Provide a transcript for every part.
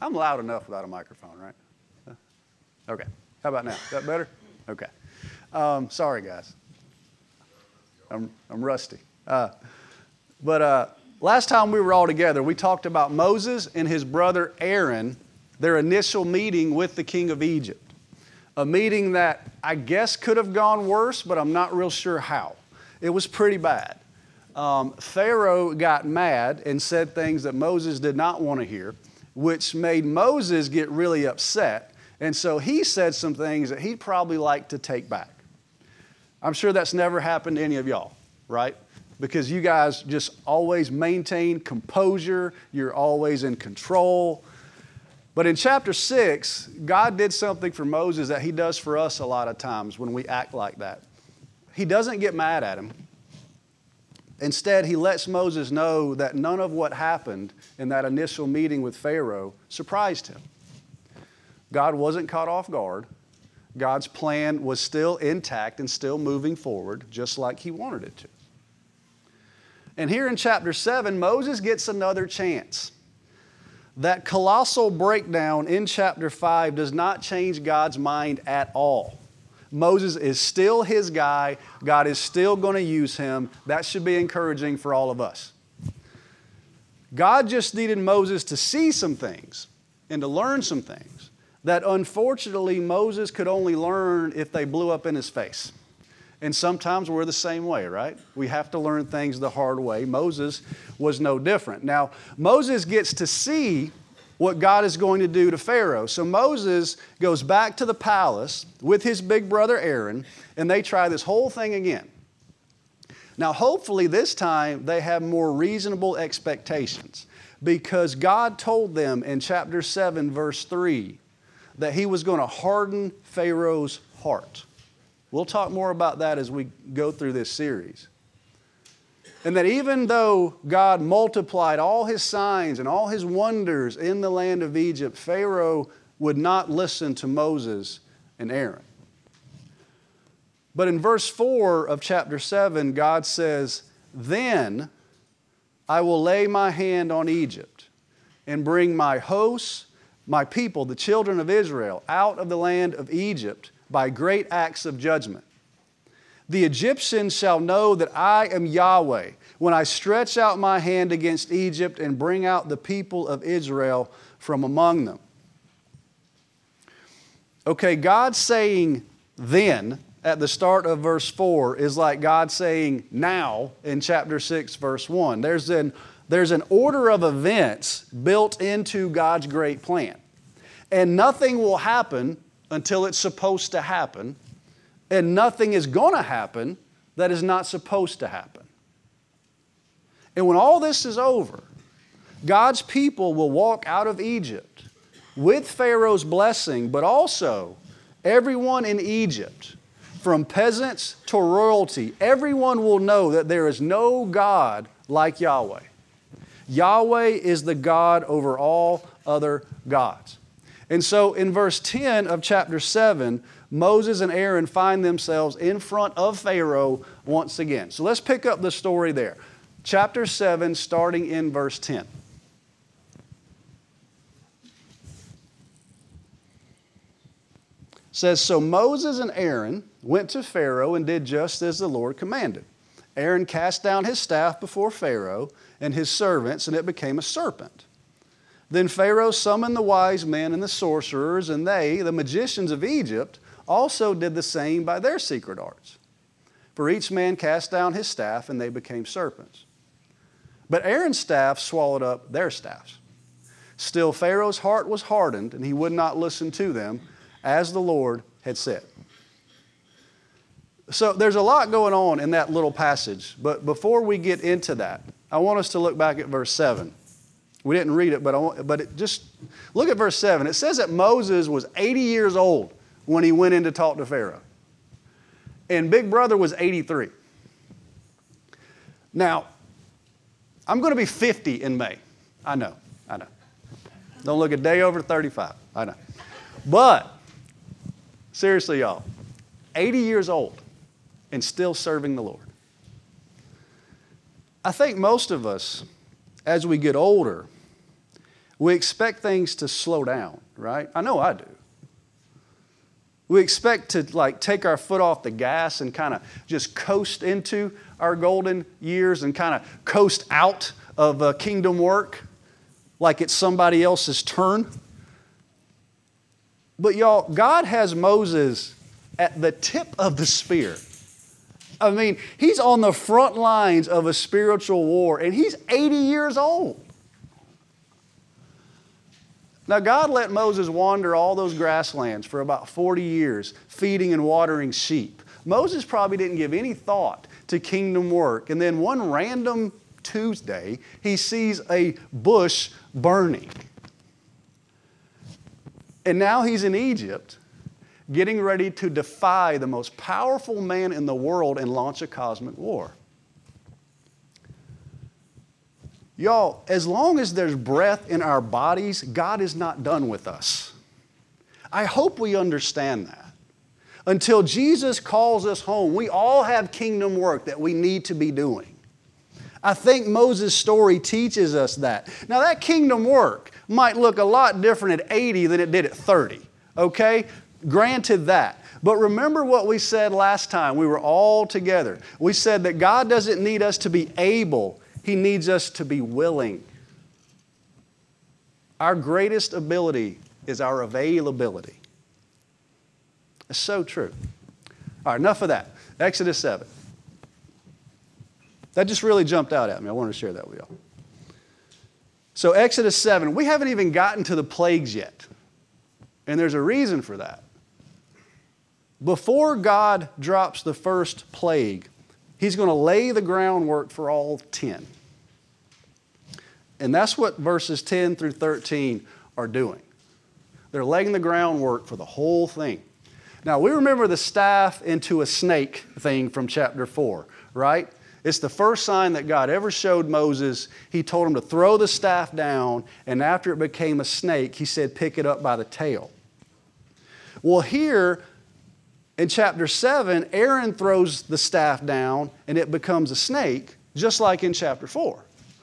I'm loud enough without a microphone, right? Okay. How about now? Is that better? Okay. Sorry, guys. I'm rusty. But last time we were all together, we talked about Moses and his brother Aaron, their initial meeting with the king of Egypt. A meeting that I guess could have gone worse, but I'm not real sure how. It was pretty bad. Pharaoh got mad and said things that Moses did not want to hear, which made Moses get really upset. And so he said some things that he'd probably like to take back. I'm sure that's never happened to any of y'all, right? Because you guys just always maintain composure. You're always in control. But in chapter 6, God did something for Moses that he does for us a lot of times when we act like that. He doesn't get mad at him. Instead, he lets Moses know that none of what happened in that initial meeting with Pharaoh surprised him. God wasn't caught off guard. God's plan was still intact and still moving forward, just like he wanted it to. And here in chapter 7, Moses gets another chance. That colossal breakdown in chapter 5 does not change God's mind at all. Moses is still his guy. God is still going to use him. That should be encouraging for all of us. God just needed Moses to see some things and to learn some things that unfortunately Moses could only learn if they blew up in his face. And sometimes we're the same way, right? We have to learn things the hard way. Moses was no different. Now, Moses gets to see what God is going to do to Pharaoh. So Moses goes back to the palace with his big brother Aaron, and they try this whole thing again. Now, hopefully this time they have more reasonable expectations, because God told them in chapter 7, verse 3, that he was going to harden Pharaoh's heart. We'll talk more about that as we go through this series. And that even though God multiplied all his signs and all his wonders in the land of Egypt, Pharaoh would not listen to Moses and Aaron. But in verse 4 of chapter 7, God says, "Then I will lay my hand on Egypt and bring my hosts, my people, the children of Israel, out of the land of Egypt by great acts of judgment. The Egyptians shall know that I am Yahweh when I stretch out my hand against Egypt and bring out the people of Israel from among them." Okay, God saying then at the start of verse 4 is like God saying now in chapter 6, verse 1. There's an order of events built into God's great plan. And nothing will happen until it's supposed to happen. And nothing is going to happen that is not supposed to happen. And when all this is over, God's people will walk out of Egypt with Pharaoh's blessing, but also everyone in Egypt, from peasants to royalty, everyone will know that there is no God like Yahweh. Yahweh is the God over all other gods. And so in verse 10 of chapter 7, Moses and Aaron find themselves in front of Pharaoh once again. So let's pick up the story there. Chapter 7, starting in verse 10. It says, "So Moses and Aaron went to Pharaoh and did just as the Lord commanded. Aaron cast down his staff before Pharaoh and his servants, and it became a serpent. Then Pharaoh summoned the wise men and the sorcerers, and they, the magicians of Egypt, also did the same by their secret arts. For each man cast down his staff, and they became serpents. But Aaron's staff swallowed up their staffs. Still Pharaoh's heart was hardened, and he would not listen to them, as the Lord had said." So there's a lot going on in that little passage. But before we get into that, I want us to look back at verse 7. We didn't read it, but just look at verse 7. It says that Moses was 80 years old when he went in to talk to Pharaoh. And Big Brother was 83. Now, I'm going to be 50 in May. I know. Don't look a day over 35. I know. But, seriously, y'all, 80 years old and still serving the Lord. I think most of us, as we get older, we expect things to slow down, right? I know I do. We expect to take our foot off the gas and kind of just coast into our golden years and kind of coast out of kingdom work like it's somebody else's turn. But y'all, God has Moses at the tip of the spear. I mean, he's on the front lines of a spiritual war, and he's 80 years old. Now, God let Moses wander all those grasslands for about 40 years, feeding and watering sheep. Moses probably didn't give any thought to kingdom work. And then one random Tuesday, he sees a bush burning. And now he's in Egypt, getting ready to defy the most powerful man in the world and launch a cosmic war. Y'all, as long as there's breath in our bodies, God is not done with us. I hope we understand that. Until Jesus calls us home, we all have kingdom work that we need to be doing. I think Moses' story teaches us that. Now, that kingdom work might look a lot different at 80 than it did at 30, okay? Granted that. But remember what we said last time. We were all together. We said that God doesn't need us to be able. He needs us to be willing. Our greatest ability is our availability. It's so true. All right, enough of that. Exodus 7. That just really jumped out at me. I wanted to share that with y'all. So Exodus 7, we haven't even gotten to the plagues yet. And there's a reason for that. Before God drops the first plague, He's going to lay the groundwork for all 10. And that's what verses 10 through 13 are doing. They're laying the groundwork for the whole thing. Now, we remember the staff into a snake thing from chapter 4, right? It's the first sign that God ever showed Moses. He told him to throw the staff down, and after it became a snake, He said, pick it up by the tail. Well, here in chapter 7, Aaron throws the staff down, and it becomes a snake, just like in chapter 4.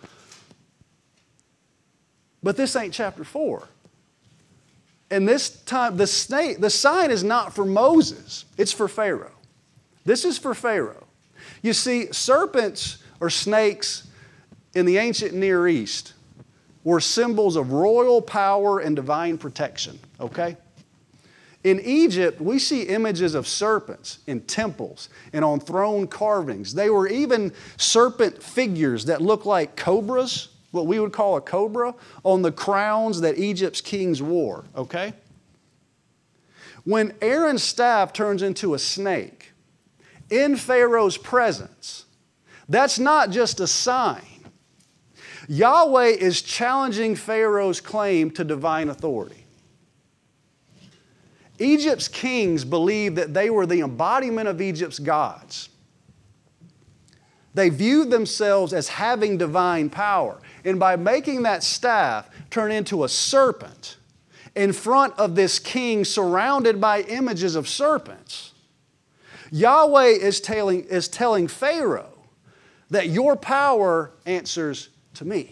But this ain't chapter 4. And this time, the sign is not for Moses. It's for Pharaoh. This is for Pharaoh. You see, serpents or snakes in the ancient Near East were symbols of royal power and divine protection, okay? In Egypt, we see images of serpents in temples and on throne carvings. They were even serpent figures that look like cobras, what we would call a cobra, on the crowns that Egypt's kings wore, okay? When Aaron's staff turns into a snake in Pharaoh's presence, that's not just a sign. Yahweh is challenging Pharaoh's claim to divine authority. Egypt's kings believed that they were the embodiment of Egypt's gods. They viewed themselves as having divine power. And by making that staff turn into a serpent in front of this king surrounded by images of serpents, Yahweh is telling Pharaoh that your power answers to me.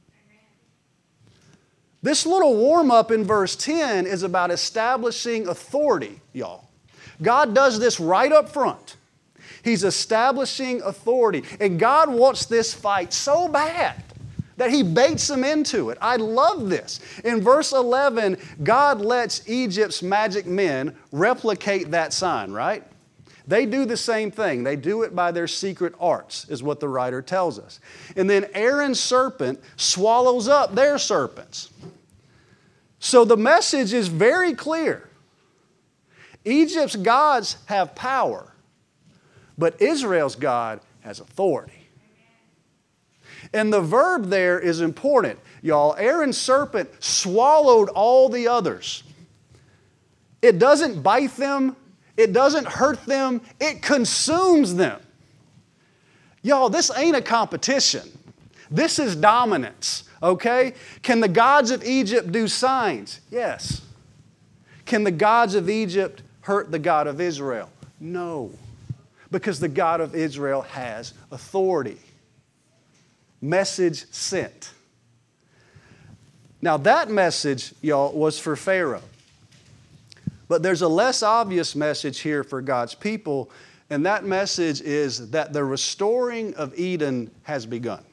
This little warm-up in verse 10 is about establishing authority, y'all. God does this right up front. He's establishing authority. And God wants this fight so bad that He baits them into it. I love this. In verse 11, God lets Egypt's magic men replicate that sign, right? They do the same thing. They do it by their secret arts, is what the writer tells us. And then Aaron's serpent swallows up their serpents. So the message is very clear. Egypt's gods have power, but Israel's God has authority. And the verb there is important, y'all. Aaron's serpent swallowed all the others. It doesn't bite them. It doesn't hurt them. It consumes them. Y'all, this ain't a competition. This is dominance, okay? Can the gods of Egypt do signs? Yes. Can the gods of Egypt hurt the God of Israel? No. Because the God of Israel has authority. Message sent. Now that message, y'all, was for Pharaoh. But there's a less obvious message here for God's people, and that message is that the restoring of Eden has begun.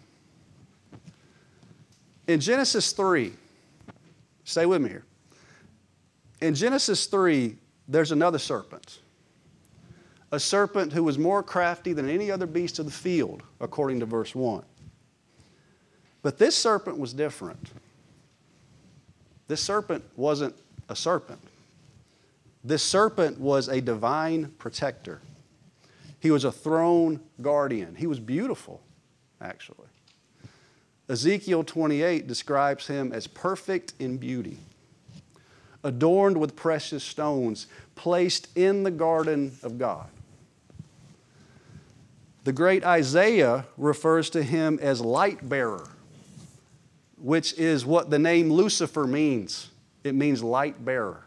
In Genesis 3, stay with me here. In Genesis 3, there's another serpent. A serpent who was more crafty than any other beast of the field, according to verse 1. But this serpent was different. This serpent wasn't a serpent. This serpent was a divine protector. He was a throne guardian. He was beautiful, actually. Ezekiel 28 describes him as perfect in beauty, adorned with precious stones, placed in the garden of God. The great Isaiah refers to him as light bearer, which is what the name Lucifer means. It means light bearer.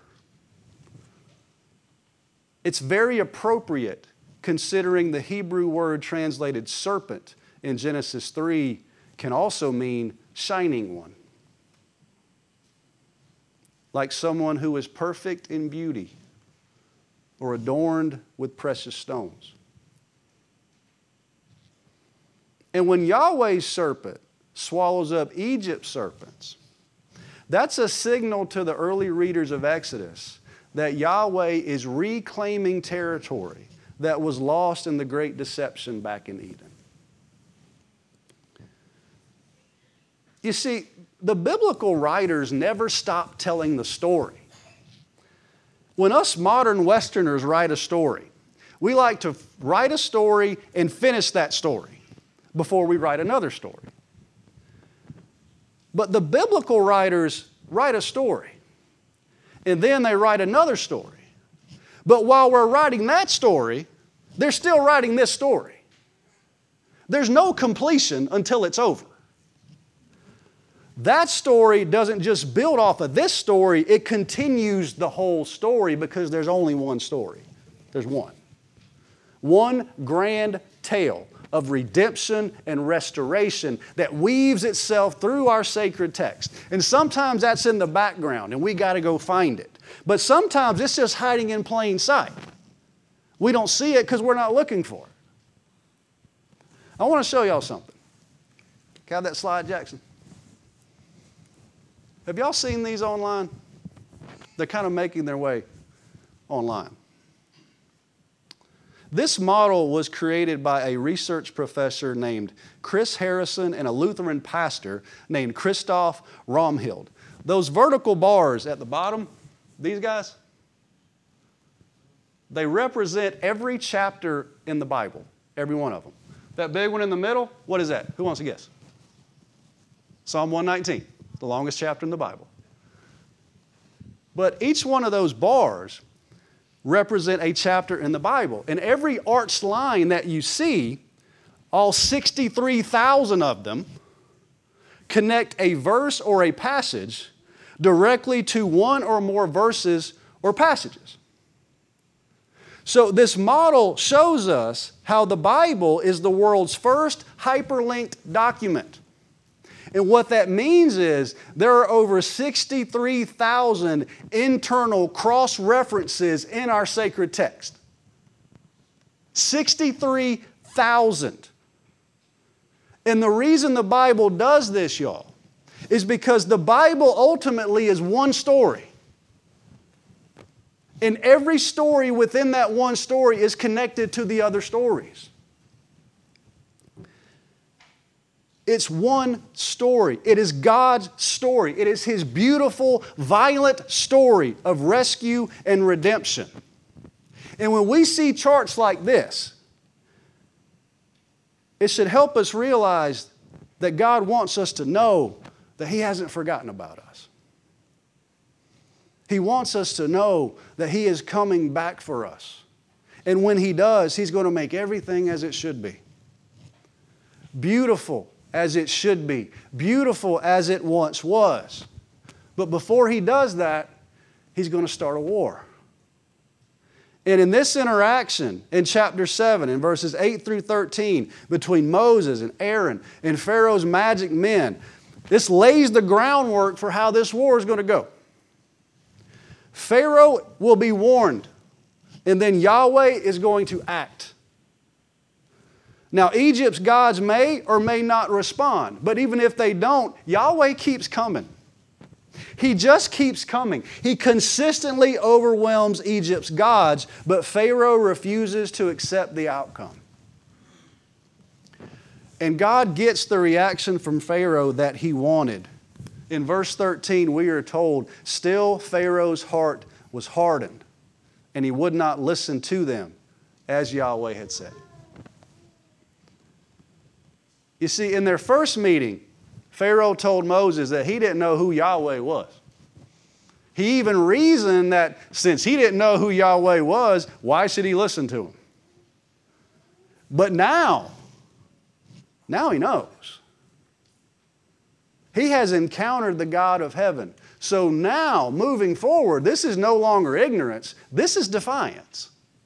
It's very appropriate considering the Hebrew word translated serpent in Genesis 3 can also mean shining one. Like someone who is perfect in beauty or adorned with precious stones. And when Yahweh's serpent swallows up Egypt's serpents, that's a signal to the early readers of Exodus that Yahweh is reclaiming territory that was lost in the great deception back in Eden. You see, the biblical writers never stop telling the story. When us modern Westerners write a story, we like to write a story and finish that story before we write another story. But the biblical writers write a story, and then they write another story. But while we're writing that story, they're still writing this story. There's no completion until it's over. That story doesn't just build off of this story, it continues the whole story because there's only one story. There's one. One grand tale of redemption and restoration that weaves itself through our sacred text. And sometimes that's in the background and we got to go find it. But sometimes it's just hiding in plain sight. We don't see it because we're not looking for it. I want to show y'all something. Can I have that slide, Jackson? Have y'all seen these online? They're kind of making their way online. This model was created by a research professor named Chris Harrison and a Lutheran pastor named Christoph Romhild. Those vertical bars at the bottom, these guys, they represent every chapter in the Bible, every one of them. That big one in the middle, what is that? Who wants to guess? Psalm 119, the longest chapter in the Bible. But each one of those bars represent a chapter in the Bible. And every arched line that you see, all 63,000 of them, connect a verse or a passage directly to one or more verses or passages. So this model shows us how the Bible is the world's first hyperlinked document. And what that means is there are over 63,000 internal cross-references in our sacred text. 63,000. And the reason the Bible does this, y'all, is because the Bible ultimately is one story. And every story within that one story is connected to the other stories. It's one story. It is God's story. It is His beautiful, violent story of rescue and redemption. And when we see charts like this, it should help us realize that God wants us to know that He hasn't forgotten about us. He wants us to know that He is coming back for us. And when He does, He's going to make everything as it should be. Beautiful as it should be. Beautiful as it once was. But before He does that, He's going to start a war. And in this interaction in chapter 7, in verses 8 through 13, between Moses and Aaron and Pharaoh's magic men, This lays the groundwork for how this war is going to go. Pharaoh will be warned, and then Yahweh is going to act. Now, Egypt's gods may or may not respond, but even if they don't, Yahweh keeps coming. He just keeps coming. He consistently overwhelms Egypt's gods, but Pharaoh refuses to accept the outcome. And God gets the reaction from Pharaoh that he wanted. In verse 13, we are told, still Pharaoh's heart was hardened, and he would not listen to them, as Yahweh had said. You see, in their first meeting, Pharaoh told Moses that he didn't know who Yahweh was. He even reasoned that since he didn't know who Yahweh was, why should he listen to him? But now he knows. He has encountered the God of heaven. So now, moving forward, this is no longer ignorance. This is defiance.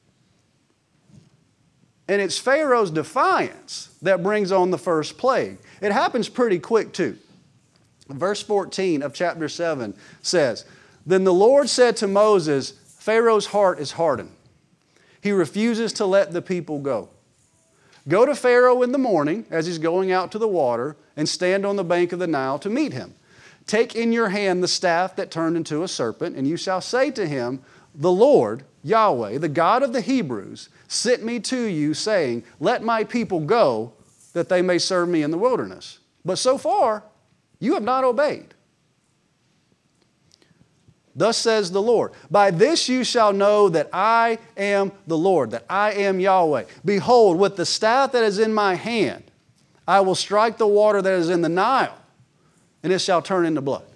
And it's Pharaoh's defiance that brings on the first plague. It happens pretty quick too. Verse 14 of chapter 7 says, "Then the Lord said to Moses, Pharaoh's heart is hardened. He refuses to let the people go. Go to Pharaoh in the morning as he's going out to the water and stand on the bank of the Nile to meet him. Take in your hand the staff that turned into a serpent, and you shall say to him, the Lord, Yahweh, the God of the Hebrews, sent me to you, saying, let my people go, that they may serve me in the wilderness. But so far, you have not obeyed. Thus says the Lord, by this you shall know that I am the Lord, that I am Yahweh. Behold, with the staff that is in my hand, I will strike the water that is in the Nile, and it shall turn into blood."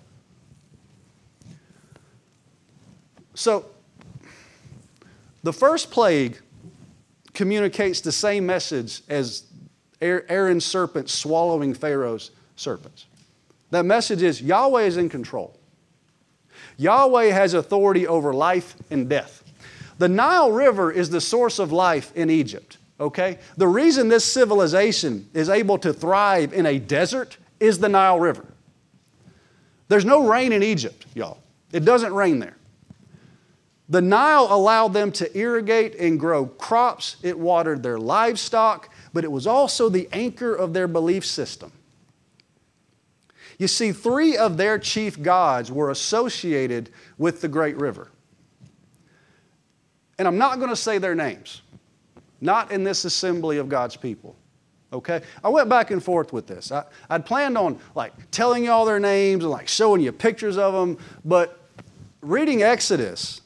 So, the first plague communicates the same message as Aaron's serpent swallowing Pharaoh's serpents. That message is Yahweh is in control. Yahweh has authority over life and death. The Nile River is the source of life in Egypt, okay? The reason this civilization is able to thrive in a desert is the Nile River. There's no rain in Egypt, y'all. It doesn't rain there. The Nile allowed them to irrigate and grow crops. It watered their livestock, but it was also the anchor of their belief system. You see, 3 of their chief gods were associated with the great river. And I'm not going to say their names. Not in this assembly of God's people. Okay? I went back and forth with this. I'd planned on telling you all their names and showing you pictures of them, but reading Exodus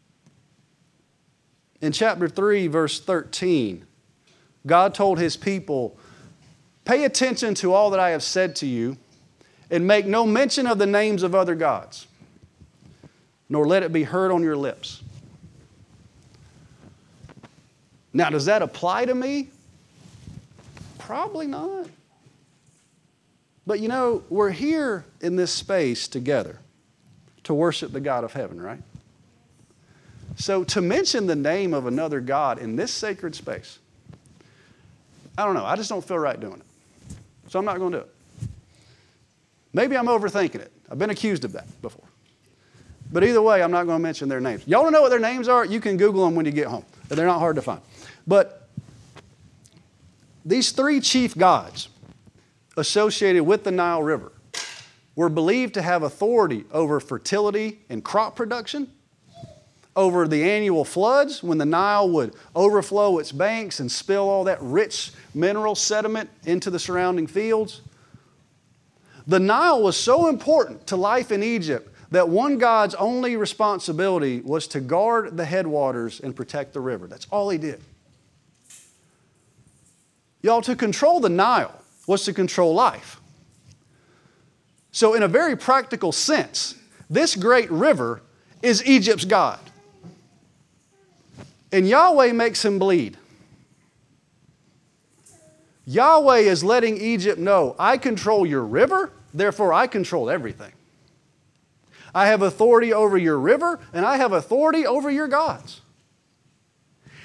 in chapter 3, verse 13, God told His people, "Pay attention to all that I have said to you, and make no mention of the names of other gods, nor let it be heard on your lips." Now, does that apply to me? Probably not. But we're here in this space together to worship the God of heaven, right? So to mention the name of another God in this sacred space, I don't know. I just don't feel right doing it. So I'm not going to do it. Maybe I'm overthinking it. I've been accused of that before. But either way, I'm not going to mention their names. Y'all want to know what their names are? You can Google them when you get home. They're not hard to find. But these 3 chief gods associated with the Nile River were believed to have authority over fertility and crop production, over the annual floods when the Nile would overflow its banks and spill all that rich mineral sediment into the surrounding fields. The Nile was so important to life in Egypt that one god's only responsibility was to guard the headwaters and protect the river. That's all he did. Y'all, to control the Nile was to control life. So in a very practical sense, this great river is Egypt's God. And Yahweh makes him bleed. Yahweh is letting Egypt know, I control your river, therefore I control everything. I have authority over your river, and I have authority over your gods.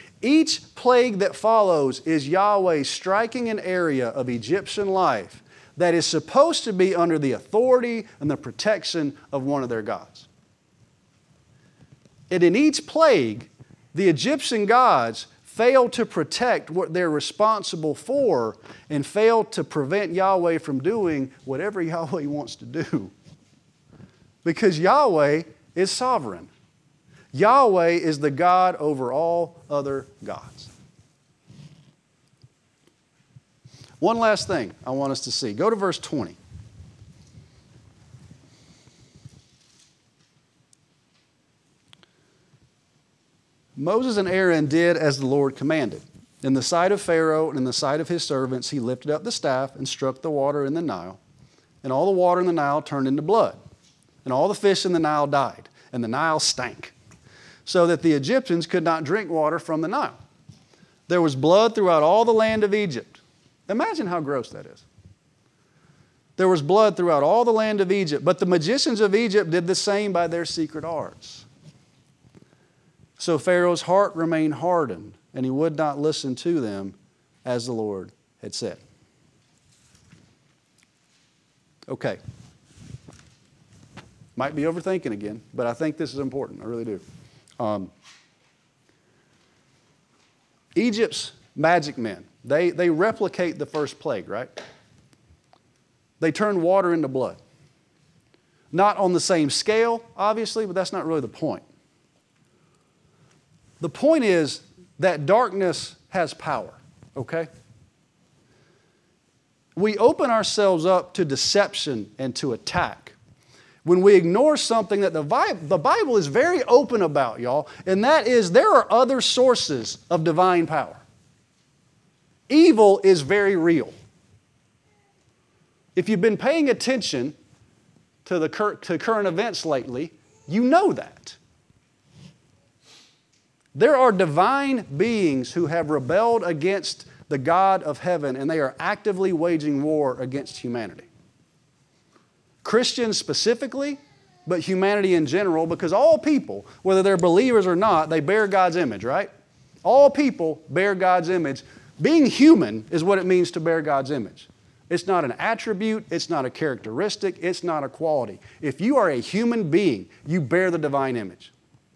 Each plague that follows is Yahweh striking an area of Egyptian life that is supposed to be under the authority and the protection of one of their gods. And in each plague, the Egyptian gods failed to protect what they're responsible for and failed to prevent Yahweh from doing whatever Yahweh wants to do. Because Yahweh is sovereign. Yahweh is the God over all other gods. One last thing I want us to see. Go to verse 20. Moses and Aaron did as the Lord commanded. In the sight of Pharaoh and in the sight of his servants, he lifted up the staff and struck the water in the Nile. And all the water in the Nile turned into blood. And all the fish in the Nile died. And the Nile stank, so that the Egyptians could not drink water from the Nile. There was blood throughout all the land of Egypt. Imagine how gross that is. There was blood throughout all the land of Egypt, but the magicians of Egypt did the same by their secret arts. So Pharaoh's heart remained hardened, and he would not listen to them as the Lord had said. Okay. Might be overthinking again, but I think this is important. I really do. Egypt's magic men, they replicate the first plague, right? They turn water into blood. Not on the same scale, obviously, but that's not really the point. The point is that darkness has power, okay? We open ourselves up to deception and to attack when we ignore something that the Bible is very open about, y'all, and that is there are other sources of divine power. Evil is very real. If you've been paying attention to current events lately, you know that. There are divine beings who have rebelled against the God of heaven, and they are actively waging war against humanity. Christians specifically, but humanity in general, because all people, whether they're believers or not, they bear God's image, right? All people bear God's image. Being human is what it means to bear God's image. It's not an attribute, it's not a characteristic, it's not a quality. If you are a human being, you bear the divine image.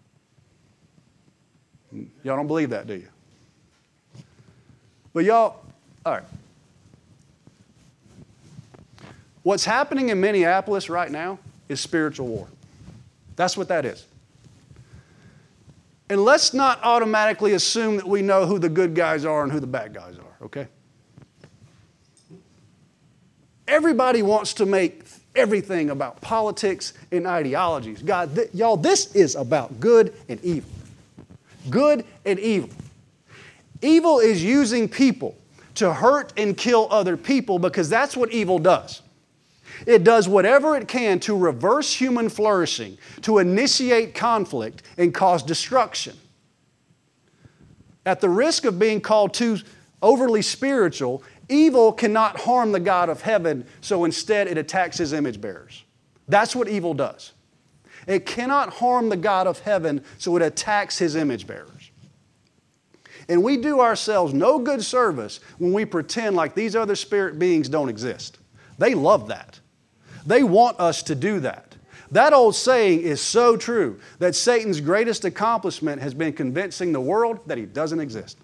Y'all don't believe that, do you? But y'all, all right. What's happening in Minneapolis right now is spiritual war. That's what that is. And let's not automatically assume that we know who the good guys are and who the bad guys are, okay? Everybody wants to make everything about politics and ideologies. God, y'all, this is about good and evil. Good and evil. Evil is using people to hurt and kill other people because that's what evil does. It does whatever it can to reverse human flourishing, to initiate conflict and cause destruction. At the risk of being called too overly spiritual, evil cannot harm the God of heaven, so instead it attacks His image bearers. That's what evil does. It cannot harm the God of heaven, so it attacks His image bearers. And we do ourselves no good service when we pretend like these other spirit beings don't exist. They love that. They want us to do that. That old saying is so true that Satan's greatest accomplishment has been convincing the world that he doesn't exist.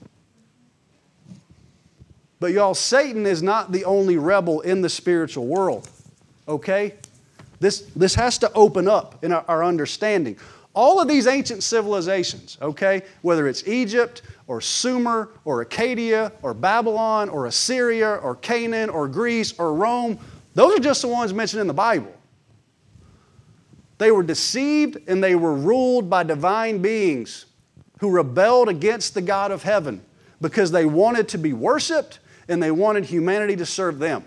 But y'all, Satan is not the only rebel in the spiritual world, okay? This has to open up in our understanding. All of these ancient civilizations, okay, whether it's Egypt or Sumer or Acadia or Babylon or Assyria or Canaan or Greece or Rome, those are just the ones mentioned in the Bible. They were deceived and they were ruled by divine beings who rebelled against the God of heaven because they wanted to be worshiped and they wanted humanity to serve them.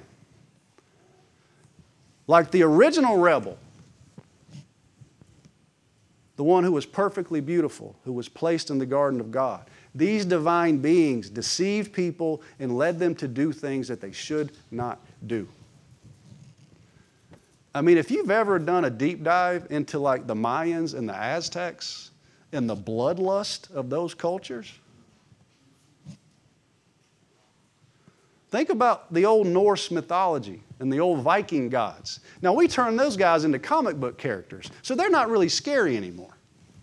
Like the original rebel, the one who was perfectly beautiful, who was placed in the garden of God. These divine beings deceived people and led them to do things that they should not do. I mean, if you've ever done a deep dive into like the Mayans and the Aztecs and the bloodlust of those cultures, Think about the old Norse mythology and the old Viking gods. Now, we turn those guys into comic book characters, so they're not really scary anymore.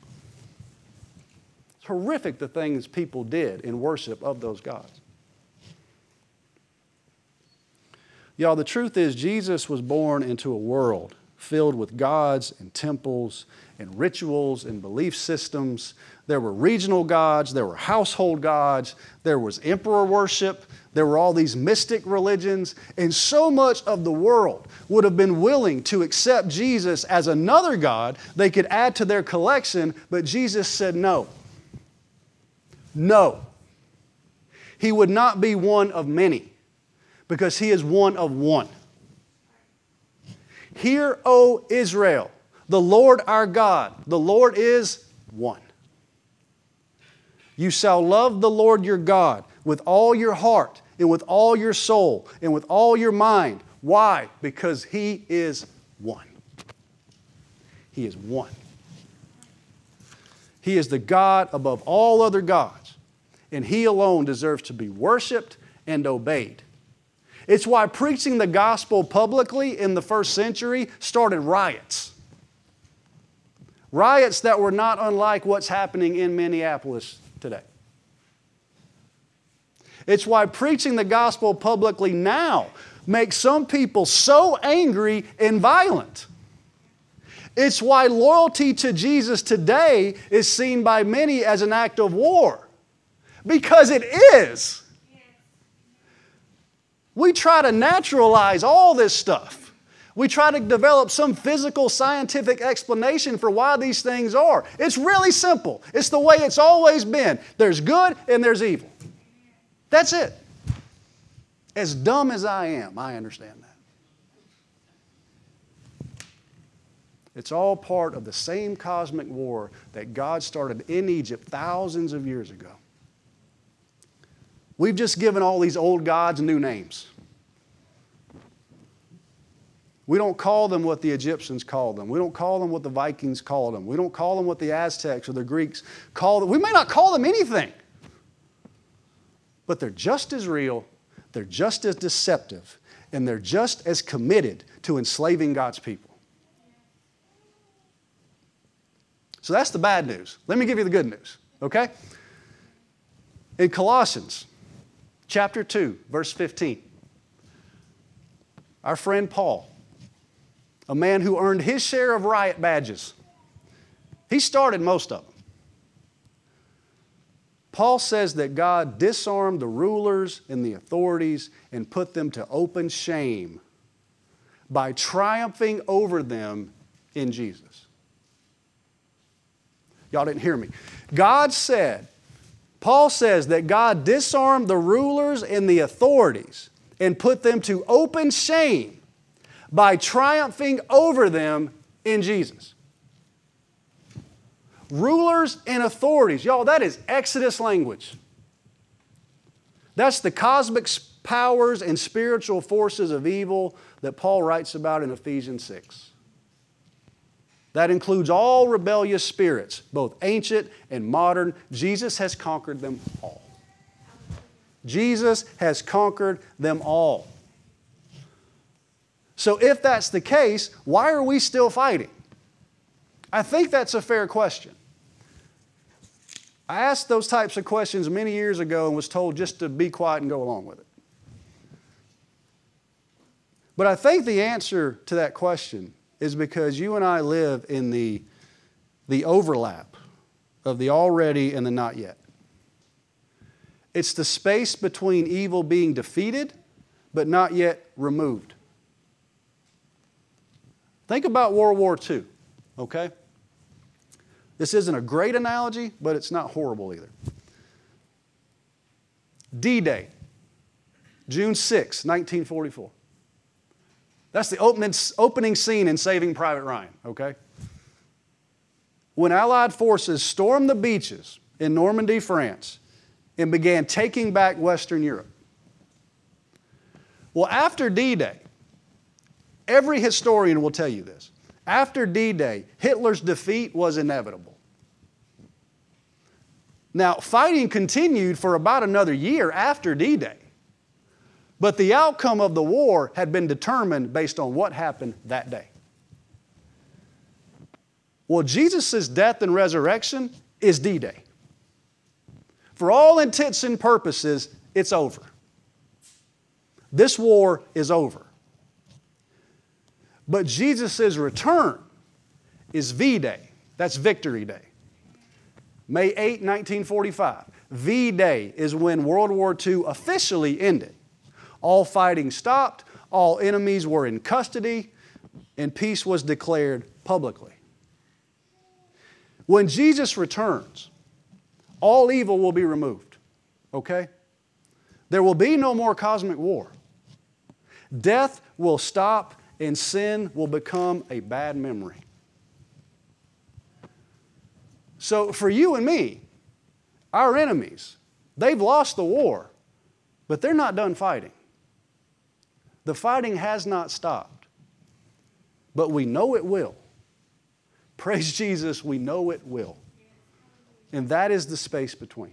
It's horrific the things people did in worship of those gods. Y'all, the truth is Jesus was born into a world filled with gods and temples and rituals and belief systems. There were regional gods, there were household gods, there was emperor worship, there were all these mystic religions, and so much of the world would have been willing to accept Jesus as another God they could add to their collection, but Jesus said no. No. He would not be one of many, because He is one of one. Hear, O Israel, the Lord our God, the Lord is one. You shall love the Lord your God with all your heart and with all your soul and with all your mind. Why? Because He is one. He is one. He is the God above all other gods, and He alone deserves to be worshiped and obeyed. It's why preaching the gospel publicly in the first century started riots. Riots that were not unlike what's happening in Minneapolis today. It's why preaching the gospel publicly now makes some people so angry and violent. It's why loyalty to Jesus today is seen by many as an act of war. Because it is. We try to naturalize all this stuff. We try to develop some physical, scientific explanation for why these things are. It's really simple. It's the way it's always been. There's good and there's evil. That's it. As dumb as I am, I understand that. It's all part of the same cosmic war that God started in Egypt thousands of years ago. We've just given all these old gods new names. We don't call them what the Egyptians called them. We don't call them what the Vikings called them. We don't call them what the Aztecs or the Greeks called them. We may not call them anything. But they're just as real, they're just as deceptive, and they're just as committed to enslaving God's people. So that's the bad news. Let me give you the good news, okay? In Colossians chapter 2, verse 15, our friend Paul, a man who earned his share of riot badges, he started most of them. Paul says that God disarmed the rulers and the authorities and put them to open shame by triumphing over them in Jesus. Y'all didn't hear me. Paul says that God disarmed the rulers and the authorities and put them to open shame by triumphing over them in Jesus. Rulers and authorities. Y'all, that is Exodus language. That's the cosmic powers and spiritual forces of evil that Paul writes about in Ephesians 6. That includes all rebellious spirits, both ancient and modern. Jesus has conquered them all. Jesus has conquered them all. So if that's the case, why are we still fighting? I think that's a fair question. I asked those types of questions many years ago and was told just to be quiet and go along with it. But I think the answer to that question is because you and I live in the overlap of the already and the not yet. It's the space between evil being defeated but not yet removed. Think about World War II, okay? This isn't a great analogy, but it's not horrible either. D-Day, June 6, 1944. That's the opening scene in Saving Private Ryan, okay? When Allied forces stormed the beaches in Normandy, France, and began taking back Western Europe. Well, after D-Day, every historian will tell you this. After D-Day, Hitler's defeat was inevitable. Now, fighting continued for about another year after D-Day. But the outcome of the war had been determined based on what happened that day. Well, Jesus' death and resurrection is D-Day. For all intents and purposes, it's over. This war is over. But Jesus' return is V-Day. That's Victory Day. May 8, 1945. V-Day is when World War II officially ended. All fighting stopped, all enemies were in custody, and peace was declared publicly. When Jesus returns, all evil will be removed, okay? There will be no more cosmic war. Death will stop and sin will become a bad memory. So for you and me, our enemies, they've lost the war, but they're not done fighting. The fighting has not stopped, but we know it will. Praise Jesus, we know it will. And that is the space between.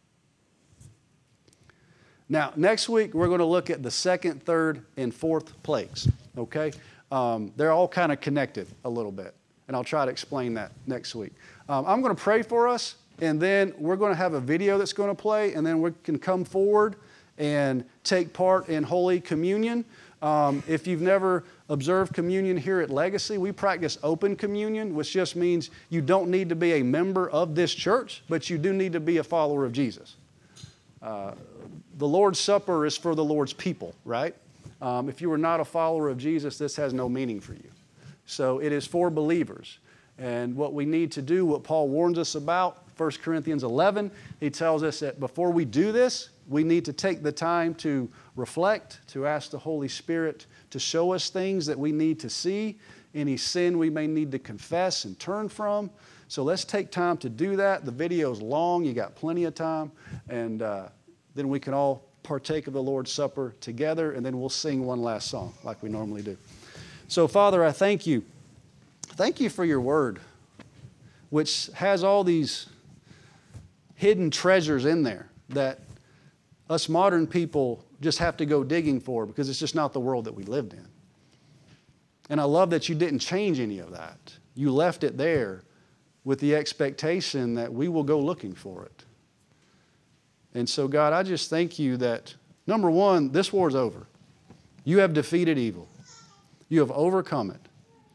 Now, next week, we're going to look at the second, third, and fourth plagues, okay? They're all kind of connected a little bit, and I'll try to explain that next week. I'm going to pray for us, and then we're going to have a video that's going to play, and then we can come forward and take part in Holy Communion. If you've never observed communion here at Legacy, we practice open communion, which just means you don't need to be a member of this church, but you do need to be a follower of Jesus. The Lord's Supper is for the Lord's people, right? If you are not a follower of Jesus, this has no meaning for you. So it is for believers. And what we need to do, what Paul warns us about, 1 Corinthians 11, he tells us that before we do this, we need to take the time to reflect, to ask the Holy Spirit to show us things that we need to see, any sin we may need to confess and turn from. So let's take time to do that. The video's long. You got plenty of time. And then we can all partake of the Lord's Supper together, and then we'll sing one last song like we normally do. So, Father, I thank you. Thank you for your word, which has all these hidden treasures in there that us modern people just have to go digging for because it's just not the world that we lived in. And I love that you didn't change any of that. You left it there with the expectation that we will go looking for it. And so, God, I just thank you that, number one, this war's over. You have defeated evil. You have overcome it.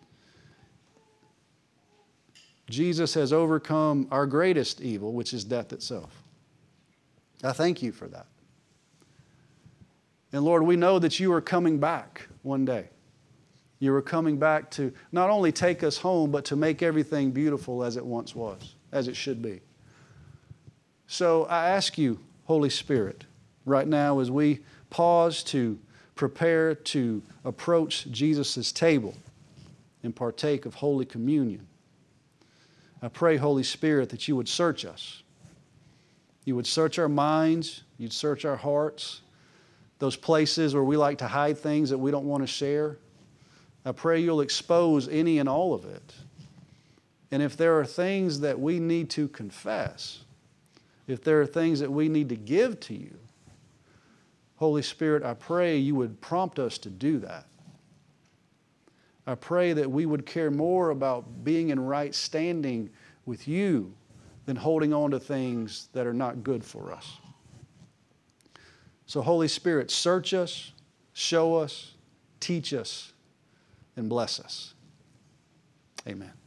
Jesus has overcome our greatest evil, which is death itself. I thank you for that. And Lord, we know that you are coming back one day. You are coming back to not only take us home, but to make everything beautiful as it once was, as it should be. So I ask you, Holy Spirit, right now as we pause to prepare to approach Jesus' table and partake of Holy Communion, I pray, Holy Spirit, that you would search us. You would search our minds. You'd search our hearts. Those places where we like to hide things that we don't want to share. I pray you'll expose any and all of it. And if there are things that we need to confess, if there are things that we need to give to you, Holy Spirit, I pray you would prompt us to do that. I pray that we would care more about being in right standing with you than holding on to things that are not good for us. So Holy Spirit, search us, show us, teach us, and bless us. Amen.